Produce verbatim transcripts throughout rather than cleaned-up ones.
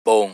Boom.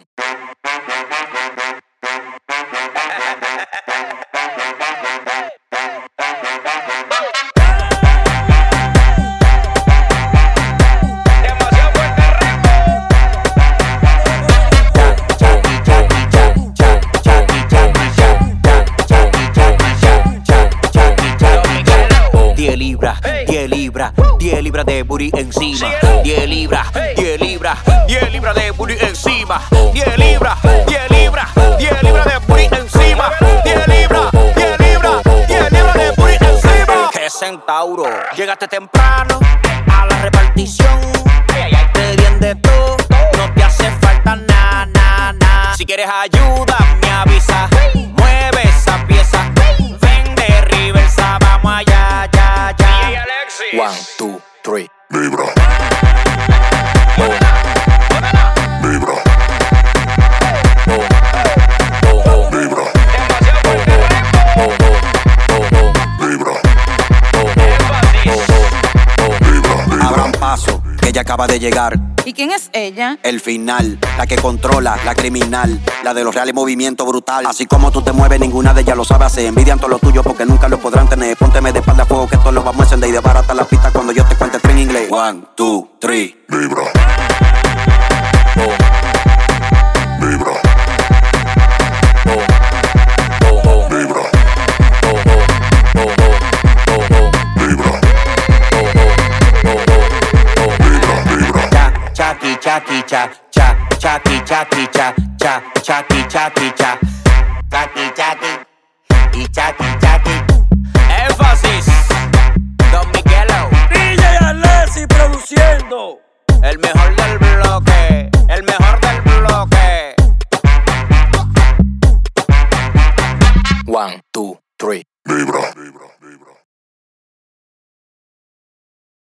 diez libras, diez libras, diez libras de booty encima. diez libras, diez libras, diez libras de booty encima. diez libras, diez libras, diez libras de booty encima. diez libras, diez libras, diez libras de booty encima. Que centauro, llegaste temprano a la repartición. Te bien de todo, no te hace falta nada, nada, nada. Si quieres ayuda, me avisa. Mueve esa pieza, ven de reversa, vamos allá, ya, ya. One, two, three. Libra. Libra. Libra. Libra. Libra. Abran paso, que ella acaba de llegar. ¿Y quién es ella? El final, la que controla, la criminal, la de los reales movimientos brutal. Así como tú te mueves, ninguna de ellas lo sabe hacer. Envidian todo lo tuyo porque nunca lo podrán tener. Pónteme de espalda a fuego que esto lo vamos a encender. Y de barata la pista cuando yo te cuente en inglés. One, two, three. Libra. Libra. Libra. Chaki, chaki, cha, cha, chaki, chaki, cha, cha, chaki, chaki, cha, chaki, chaki, y chaki, chaki. Énfasis, Don Miguelo. D J Alessi produciendo. El mejor del bloque, el mejor del bloque. One, two, three. Libra. Libra. Libra.